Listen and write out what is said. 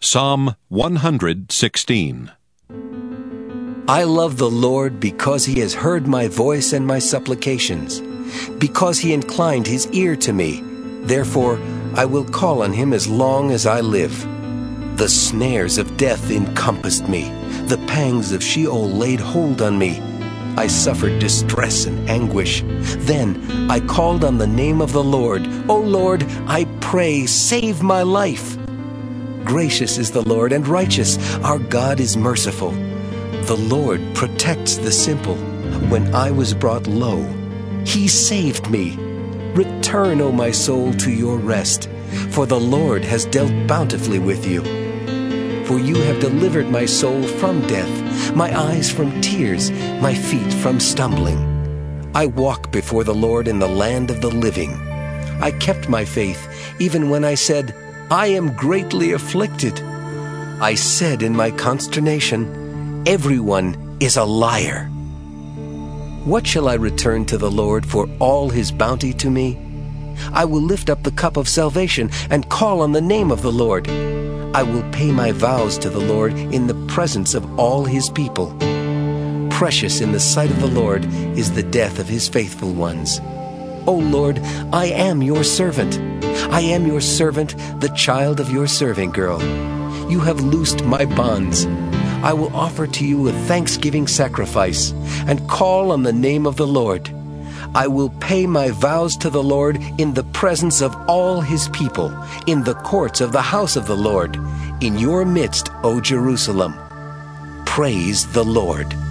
Psalm 116. I love the Lord because He has heard my voice and my supplications, because He inclined His ear to me. Therefore, I will call on Him as long as I live. The snares of death encompassed me. The pangs of Sheol laid hold on me. I suffered distress and anguish. Then I called on the name of the Lord. O Lord, I pray, save my life. Gracious is the Lord and righteous. Our God is merciful. The Lord protects the simple. When I was brought low, He saved me. Return, O my soul, to your rest, for the Lord has dealt bountifully with you. For you have delivered my soul from death, my eyes from tears, my feet from stumbling. I walk before the Lord in the land of the living. I kept my faith, even when I said, I am greatly afflicted. I said in my consternation, everyone is a liar. What shall I return to the Lord for all His bounty to me? I will lift up the cup of salvation and call on the name of the Lord. I will pay my vows to the Lord in the presence of all His people. Precious in the sight of the Lord is the death of His faithful ones. O Lord, I am your servant. I am your servant, the child of your serving girl. You have loosed my bonds. I will offer to you a thanksgiving sacrifice and call on the name of the Lord. I will pay my vows to the Lord in the presence of all His people, in the courts of the house of the Lord, in your midst, O Jerusalem. Praise the Lord.